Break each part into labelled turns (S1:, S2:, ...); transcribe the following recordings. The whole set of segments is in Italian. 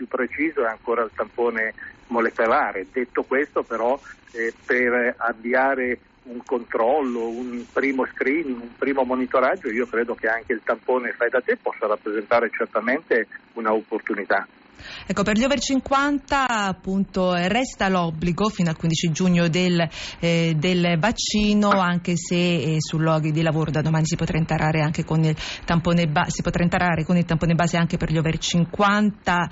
S1: preciso è ancora il tampone molecolare. Detto questo, però, per avviare un controllo, un primo screening, un primo monitoraggio, io credo che anche il tampone fai da te possa rappresentare certamente una opportunità.
S2: Ecco, per gli over 50 appunto resta l'obbligo fino al 15 giugno del vaccino, anche se sul luoghi di lavoro da domani si potrà entrare anche con il tampone base anche per gli over 50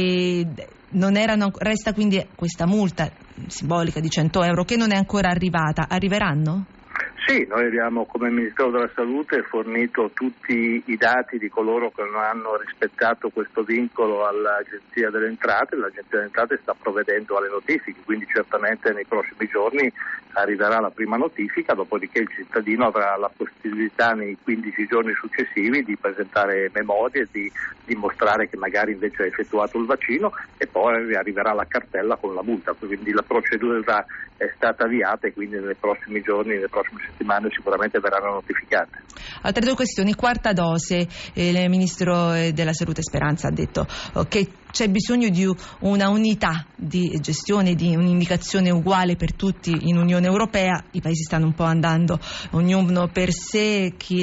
S2: resta quindi questa multa simbolica di 100 euro che non è ancora arrivata. Arriveranno?
S1: Sì, noi abbiamo come Ministero della Salute fornito tutti i dati di coloro che non hanno rispettato questo vincolo all'Agenzia delle Entrate. L'Agenzia delle Entrate sta provvedendo alle notifiche, quindi certamente nei prossimi giorni arriverà la prima notifica, dopodiché il cittadino avrà la possibilità nei 15 giorni successivi di presentare memorie e di dimostrare che magari invece ha effettuato il vaccino, e poi arriverà la cartella con la multa, quindi la procedura è stata avviata e quindi nei prossimi giorni, nelle prossime settimane sicuramente verranno notificate.
S2: Altre due questioni. Quarta dose, il Ministro della Salute Speranza ha detto che c'è bisogno di una unità di gestione, di un'indicazione uguale per tutti in Unione Europea. I paesi stanno un po' andando ognuno per sé, chi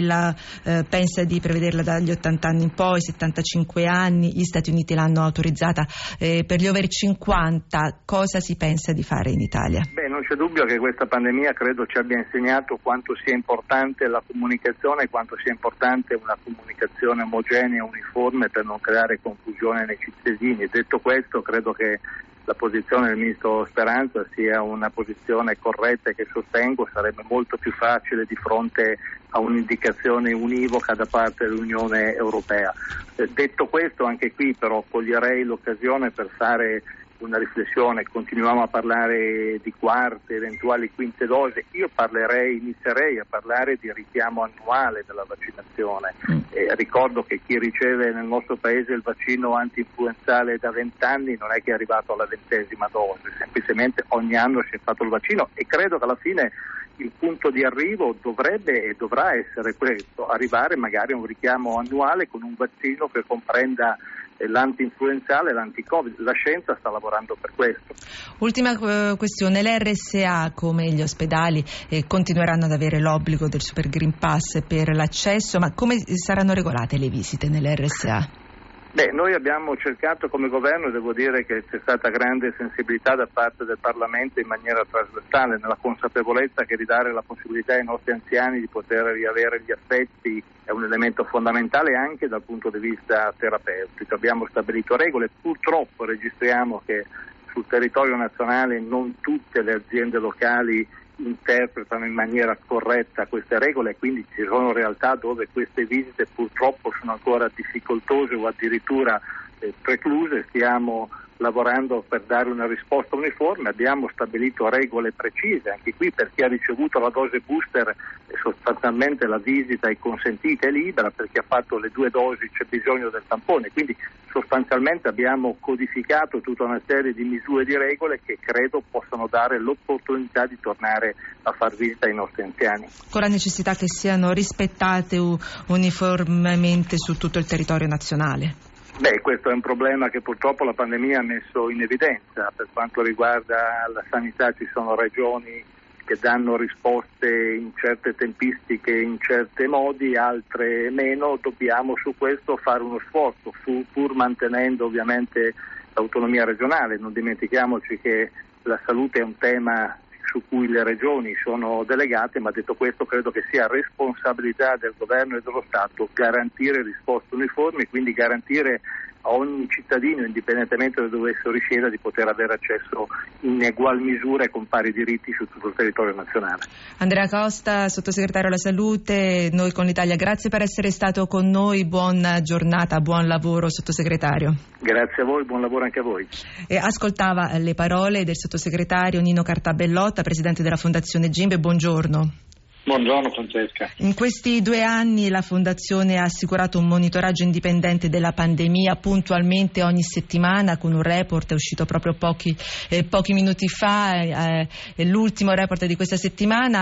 S2: pensa di prevederla dagli 80 anni in poi, 75 anni, gli Stati Uniti l'hanno autorizzata per gli over 50. Cosa si pensa di fare in Italia?
S1: Non c'è dubbio che questa pandemia credo ci abbia insegnato quanto sia importante la comunicazione e quanto sia importante una comunicazione omogenea e uniforme per non creare confusione nei cittadini. Detto questo, credo che la posizione del Ministro Speranza sia una posizione corretta e che sostengo. Sarebbe molto più facile di fronte a un'indicazione univoca da parte dell'Unione Europea. Detto questo, anche qui però coglierei l'occasione per fare una riflessione. Continuiamo a parlare di quarte, eventuali quinte dose. Io inizierei a parlare di richiamo annuale della vaccinazione. Ricordo che chi riceve nel nostro paese il vaccino antinfluenzale da 20 anni non è che è arrivato alla 20ª dose, semplicemente ogni anno si è fatto il vaccino, e credo che alla fine il punto di arrivo dovrebbe e dovrà essere questo: arrivare magari a un richiamo annuale con un vaccino che comprenda l'antinfluenzale e l'anti-Covid. La scienza sta lavorando per questo.
S2: Ultima questione: le RSA come gli ospedali continueranno ad avere l'obbligo del Super Green Pass per l'accesso, ma come saranno regolate le visite nelle RSA?
S1: Noi abbiamo cercato come governo, e devo dire che c'è stata grande sensibilità da parte del Parlamento in maniera trasversale, nella consapevolezza che ridare la possibilità ai nostri anziani di poter riavere gli affetti è un elemento fondamentale anche dal punto di vista terapeutico. Abbiamo stabilito regole, purtroppo registriamo che sul territorio nazionale non tutte le aziende locali interpretano in maniera corretta queste regole, quindi ci sono realtà dove queste visite purtroppo sono ancora difficoltose o addirittura precluse. Stiamo lavorando per dare una risposta uniforme, abbiamo stabilito regole precise anche qui per chi ha ricevuto la dose booster. Sostanzialmente la visita è consentita e libera, per chi ha fatto le 2 dosi c'è bisogno del tampone, quindi sostanzialmente abbiamo codificato tutta una serie di misure e di regole che credo possano dare l'opportunità di tornare a far visita ai nostri anziani,
S2: con la necessità che siano rispettate uniformemente su tutto il territorio nazionale.
S1: Questo è un problema che purtroppo la pandemia ha messo in evidenza. Per quanto riguarda la sanità ci sono regioni che danno risposte in certe tempistiche, in certi modi, altre meno. Dobbiamo su questo fare uno sforzo, pur mantenendo ovviamente l'autonomia regionale. Non dimentichiamoci che la salute è un tema su cui le regioni sono delegate, ma detto questo credo che sia responsabilità del governo e dello Stato garantire risposte uniformi, quindi garantire a ogni cittadino, indipendentemente da dove esso risieda, di poter avere accesso in egual misura e con pari diritti su tutto il territorio nazionale.
S2: Andrea Costa, sottosegretario alla Salute, Noi con l'Italia, grazie per essere stato con noi, buona giornata, buon lavoro sottosegretario.
S1: Grazie a voi, buon lavoro anche a voi.
S2: Ascoltava le parole del sottosegretario Nino Cartabellotta, presidente della Fondazione Gimbe. Buongiorno.
S3: Buongiorno Francesca.
S2: In questi 2 anni la Fondazione ha assicurato un monitoraggio indipendente della pandemia puntualmente ogni settimana, con un report è uscito proprio pochi minuti fa, l'ultimo report di questa settimana.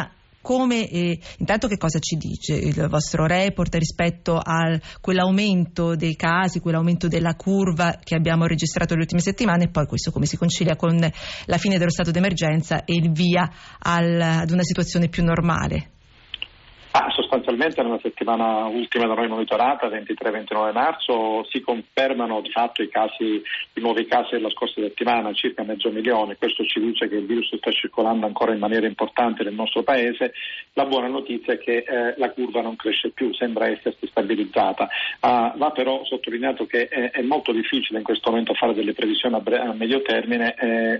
S2: Intanto che cosa ci dice il vostro report rispetto a quell'aumento dei casi, quell'aumento della curva che abbiamo registrato nelle ultime settimane, e poi questo come si concilia con la fine dello stato d'emergenza e il via ad una situazione più normale?
S3: Sostanzialmente nella settimana ultima da noi monitorata, 23-29 marzo, si confermano di fatto i nuovi casi della scorsa settimana, circa 500.000. Questo ci dice che il virus sta circolando ancora in maniera importante nel nostro paese. La buona notizia è che la curva non cresce più, sembra essersi stabilizzata. Va però sottolineato che è molto difficile in questo momento fare delle previsioni a breve e a medio termine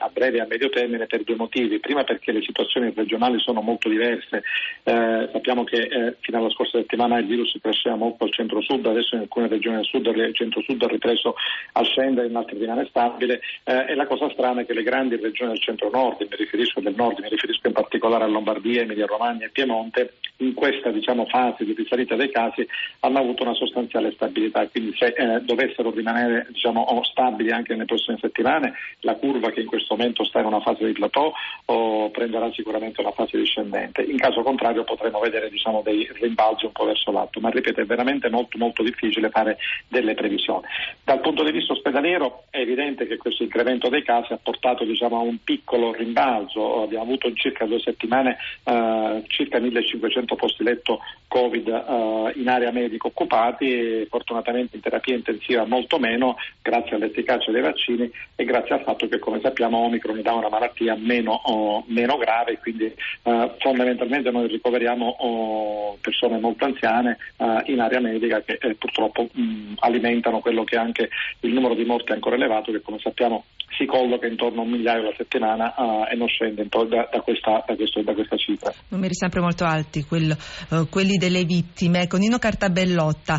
S3: per due motivi. Prima perché le situazioni regionali sono molto diverse. Sappiamo che fino alla scorsa settimana il virus cresceva molto al centro-sud, adesso in alcune regioni del sud il centro-sud ha ripreso a scendere, in altre rimane stabile, e la cosa strana è che le grandi regioni del centro-nord, mi riferisco in particolare a Lombardia, Emilia-Romagna e Piemonte, in questa fase di risalita dei casi hanno avuto una sostanziale stabilità, quindi se dovessero rimanere stabili anche nelle prossime settimane, la curva che in questo momento sta in una fase di plateau prenderà sicuramente una fase discendente. In caso contrario potremo vedere dei rimbalzi un po' verso l'alto, ma ripeto, è veramente molto molto difficile fare delle previsioni. Dal punto di vista ospedaliero è evidente che questo incremento dei casi ha portato a un piccolo rimbalzo. Abbiamo avuto in circa 2 settimane circa 1.500 posti letto Covid in area medica occupati, e fortunatamente in terapia intensiva molto meno, grazie all'efficacia dei vaccini e grazie al fatto che, come sappiamo, Omicron dà una malattia meno grave, quindi fondamentalmente noi ricoveriamo persone molto anziane in area medica che purtroppo alimentano quello che è anche il numero di morti ancora elevato, che come sappiamo si colloca intorno a 1.000.000 alla settimana e non scende da questa cifra.
S2: Numeri sempre molto alti, quelli delle vittime. Con Nino Cartabellotta,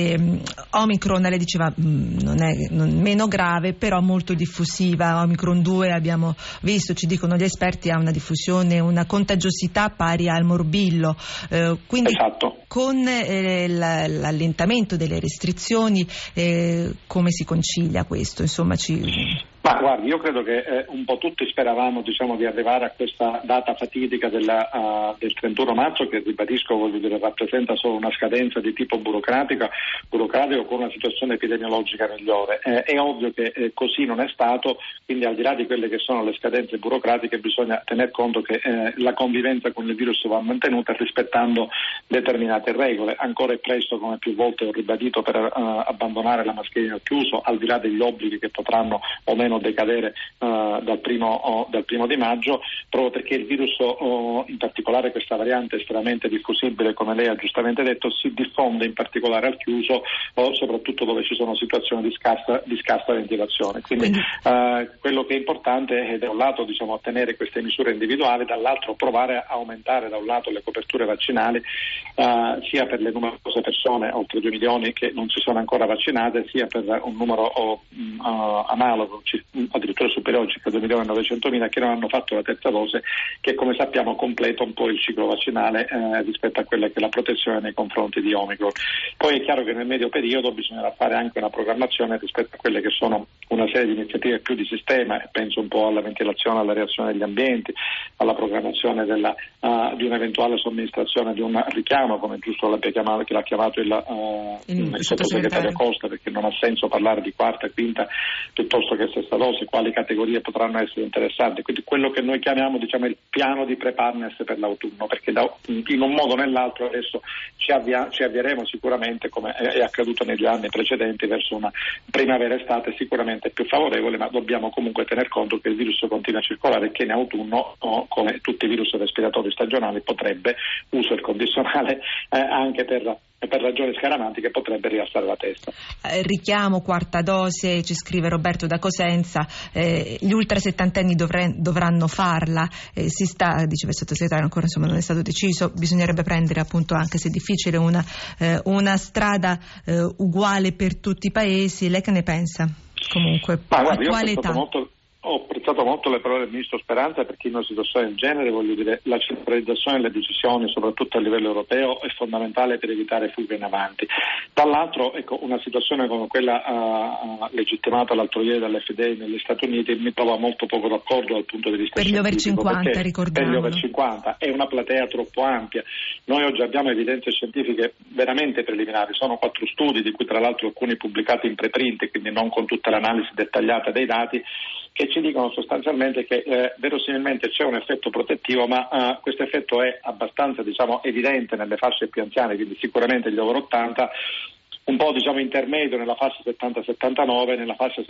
S2: Omicron, lei diceva non è meno grave, però molto diffusiva. Omicron 2 abbiamo visto, ci dicono gli esperti, ha una diffusione, una contagiosità pari al morbillo. Quindi
S3: esatto.
S2: Con l'allentamento delle restrizioni come si concilia questo?
S3: Ma guardi, io credo che un po' tutti speravamo di arrivare a questa data fatidica del 31 marzo, che ribadisco rappresenta solo una scadenza di tipo burocratico con una situazione epidemiologica migliore. È ovvio che così non è stato, quindi al di là di quelle che sono le scadenze burocratiche bisogna tener conto che la convivenza con il virus va mantenuta rispettando determinate regole. Ancora è presto, come più volte ho ribadito, per abbandonare la mascherina al chiuso, al di là degli obblighi che potranno o meno decadere dal primo di maggio, proprio perché il virus, in particolare questa variante estremamente diffusibile, come lei ha giustamente detto, si diffonde in particolare al chiuso, soprattutto dove ci sono situazioni di scarsa ventilazione. Quindi quello che è importante è da un lato ottenere queste misure individuali, dall'altro provare a aumentare da un lato le coperture vaccinali sia per le numerose persone, oltre 2 milioni, che non si sono ancora vaccinate, sia per un numero analogo, addirittura superiore, circa 2.900.000, che non hanno fatto la terza dose, che come sappiamo completa un po' il ciclo vaccinale rispetto a quella che è la protezione nei confronti di Omicron. Poi è chiaro che nel medio periodo bisognerà fare anche una programmazione rispetto a quelle che sono una serie di iniziative più di sistema, penso un po' alla ventilazione, alla reazione degli ambienti, alla programmazione di un'eventuale somministrazione di un richiamo, come giusto che l'ha chiamato il sottosegretario Costa, perché non ha senso parlare di quarta e quinta piuttosto che sesta dose, quali categorie potranno essere interessanti. Quindi quello che noi chiamiamo il piano di preparedness per l'autunno, perché in un modo o nell'altro adesso ci avvieremo sicuramente, come è accaduto negli anni precedenti, verso una primavera-estate sicuramente più favorevole, ma dobbiamo comunque tener conto che il virus continua a circolare e che in autunno, come tutti i virus respiratori stagionali, potrebbe, uso il condizionale, anche per ragioni scaramantiche potrebbe rialzare la testa.
S2: Richiamo quarta dose, ci scrive Roberto da Cosenza, gli ultra settantenni dovranno farla, diceva il sottosegretario, ancora non è stato deciso, bisognerebbe prendere appunto, anche se è difficile, una strada uguale per tutti i paesi. Lei che ne pensa? Comunque,
S3: guarda,
S2: attuale età.
S3: Ho apprezzato molto le parole del Ministro Speranza, perché in una situazione del genere, voglio dire, la centralizzazione delle decisioni, soprattutto a livello europeo, è fondamentale per evitare fughe in avanti. Dall'altro, ecco, una situazione come quella legittimata l'altro ieri dall'FDA negli Stati Uniti mi trova molto poco d'accordo dal punto di vista
S2: per gli over 50, ricordiamo.
S3: Per gli over 50 è una platea troppo ampia. Noi oggi abbiamo evidenze scientifiche veramente preliminari, sono 4 studi, di cui tra l'altro alcuni pubblicati in preprint, quindi non con tutta l'analisi dettagliata dei dati, che ci dicono sostanzialmente che verosimilmente c'è un effetto protettivo, ma questo effetto è abbastanza, evidente nelle fasce più anziane, quindi sicuramente gli over 80, un po' intermedio nella fascia 70-79, nella fascia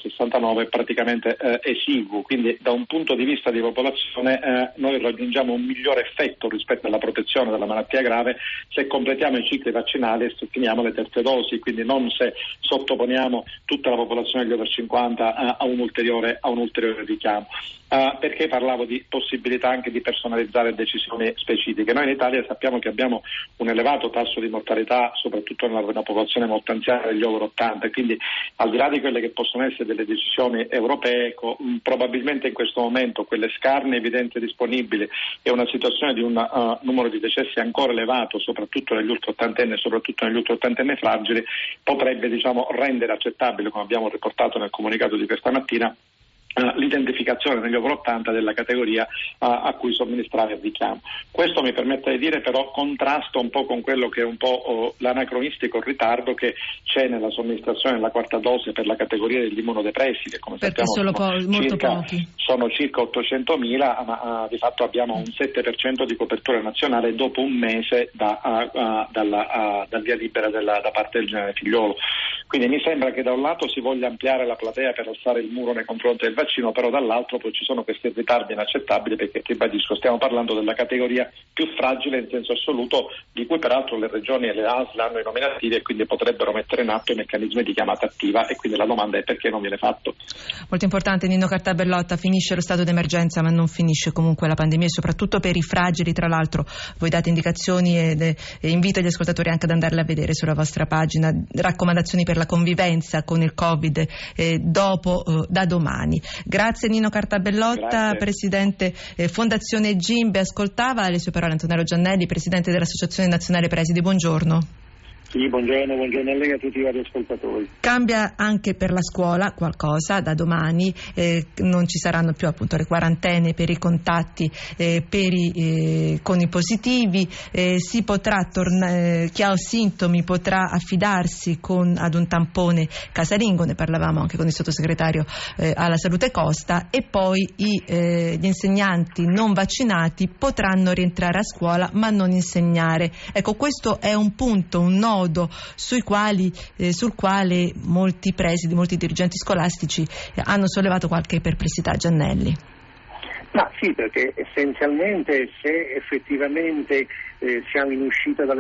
S3: 60-69 praticamente esiguo, quindi da un punto di vista di popolazione noi raggiungiamo un migliore effetto rispetto alla protezione dalla malattia grave se completiamo i cicli vaccinali e se finiamo le terze dosi, quindi non se sottoponiamo tutta la popolazione degli over 50 a un ulteriore richiamo. Perché parlavo di possibilità anche di personalizzare decisioni specifiche. Noi in Italia sappiamo che abbiamo un elevato tasso di mortalità, soprattutto nella popolazione molto anziana degli over 80, e quindi al di là di quelle che possono essere delle decisioni europee, probabilmente in questo momento quelle scarne evidenze disponibili e una situazione di un numero di decessi ancora elevato, soprattutto negli ultraottantenni e soprattutto negli ultraottantenni fragili, potrebbe rendere accettabile, come abbiamo riportato nel comunicato di questa mattina, l'identificazione negli over 80 della categoria a cui somministrare il richiamo. Questo mi permette di dire però contrasta un po' con quello che è un po' l'anacronistico ritardo che c'è nella somministrazione della quarta dose per la categoria degli immunodepressi, che come
S2: perché
S3: sappiamo sono circa 800.000, ma di fatto abbiamo un 7% di copertura nazionale dopo un mese dal via libera da parte del generale Figliuolo. Quindi mi sembra che da un lato si voglia ampliare la platea per alzare il muro nei confronti del vaccino, però dall'altro poi ci sono questi ritardi inaccettabili, perché ribadisco, stiamo parlando della categoria più fragile in senso assoluto, di cui peraltro le regioni e le ASL hanno i nominativi e quindi potrebbero mettere in atto i meccanismi di chiamata attiva, e quindi la domanda è perché non viene fatto.
S2: Molto importante. Nino Cartabellotta, finisce lo stato d'emergenza ma non finisce comunque la pandemia, e soprattutto per i fragili. Tra l'altro voi date indicazioni e invito gli ascoltatori anche ad andarle a vedere sulla vostra pagina, raccomandazioni per la convivenza con il Covid da domani. Grazie Nino Cartabellotta. Grazie. Presidente Fondazione Gimbe. Ascoltava le sue parole Antonello Giannelli, presidente dell'Associazione Nazionale Presidi. Buongiorno.
S4: Sì, buongiorno a lei e a tutti i radioascoltatori.
S2: Cambia anche per la scuola qualcosa da domani, non ci saranno più appunto le quarantene per i contatti con i positivi, si potrà chi ha sintomi potrà affidarsi ad un tampone casalingo, ne parlavamo anche con il sottosegretario alla salute Costa, e poi gli insegnanti non vaccinati potranno rientrare a scuola ma non insegnare. Ecco, questo è un punto, un nodo sul quale molti presidi, molti dirigenti scolastici hanno sollevato qualche perplessità. Giannelli.
S4: Ma sì, perché essenzialmente se effettivamente siamo in uscita dalle